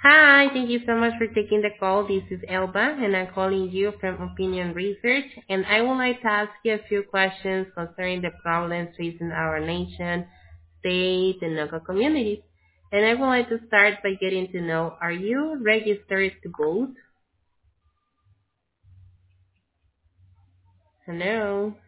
Hi, thank you so much for taking the call. This is Elba, and I'm calling you from Opinion Research, and I would like to ask you a few questions concerning the problems facing our nation, state, and local communities. And I would like to start by getting to know, are you registered to vote? Hello?